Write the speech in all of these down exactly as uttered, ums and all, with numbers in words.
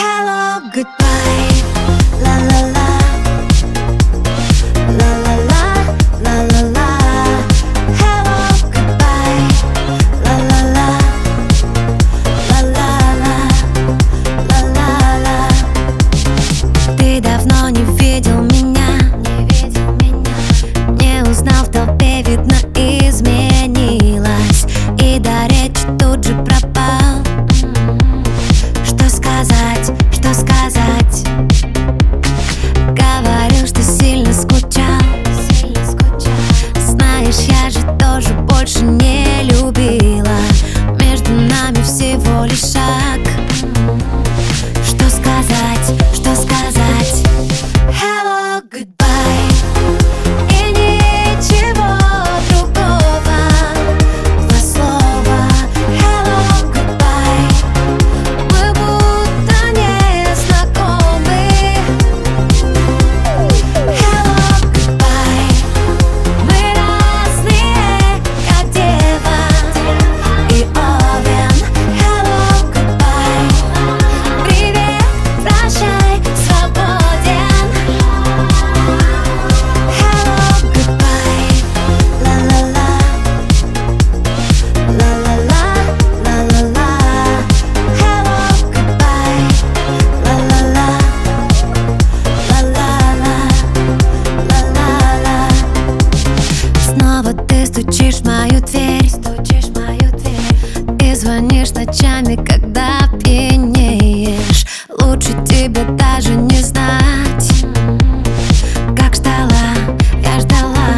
Hello, goodbye, la la la, la la la, la la la. Hello, goodbye, la la la, la la la, la la la. Ты давно не видел меня, не видел меня, не узнал в толпе, видно, изменилась, и до речи тут же пропал. Что сказать, что сказать? Говорил, что сильно скучал, сильно скучал. Знаешь, я же тоже больше не любила. Между нами всего лишь шаг. Что сказать, что сказать? Hello, goodbye. И ничего другого. Два слова. Hello, goodbye. Мы будто не знакомы. Hello, goodbye. Мы разные, как дева и овен. Hello, goodbye. Привет, прощай, свободен. Hello, goodbye. Ла-ла-ла, ла-ла-ла, ла-ла-ла. Hello, goodbye. Ла-ла-ла, ла-ла-ла, ла-ла-ла. Снова ты стучишь в мою дверь, стучишь в мою дверь, и звонишь ночами, когда пьянеешь. Лучше тебе даже не знать, как ждала, я ждала.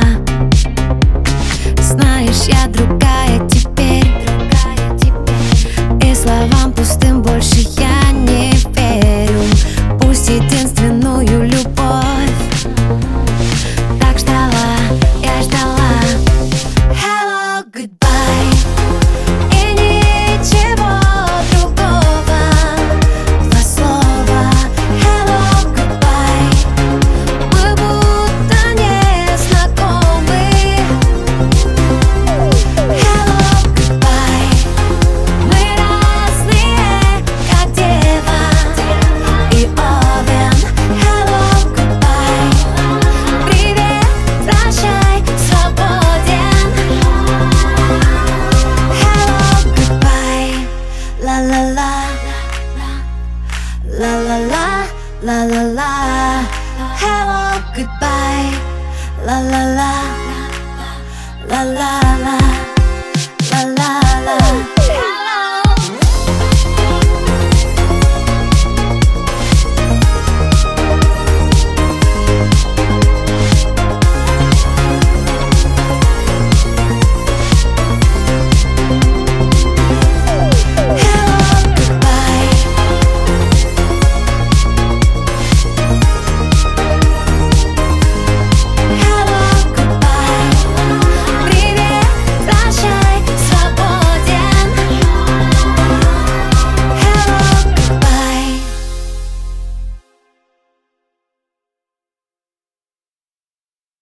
Знаешь, я другая теперь, другая теперь, и словам пустым больше я не верю. Пусть единственную любовь так ждала, я ждала. Hello, goodbye. И ничего другого. Два слова. Hello, goodbye. Мы будто не знакомы. Hello, goodbye. Мы разные, как дева и овен. Hello, goodbye. Привет, прощай, свободен. Hello, goodbye. Ла-ла-ла, ла-ла-ла, ла-ла-ла. Hello, goodbye. Ла-ла-ла, ла-ла-ла.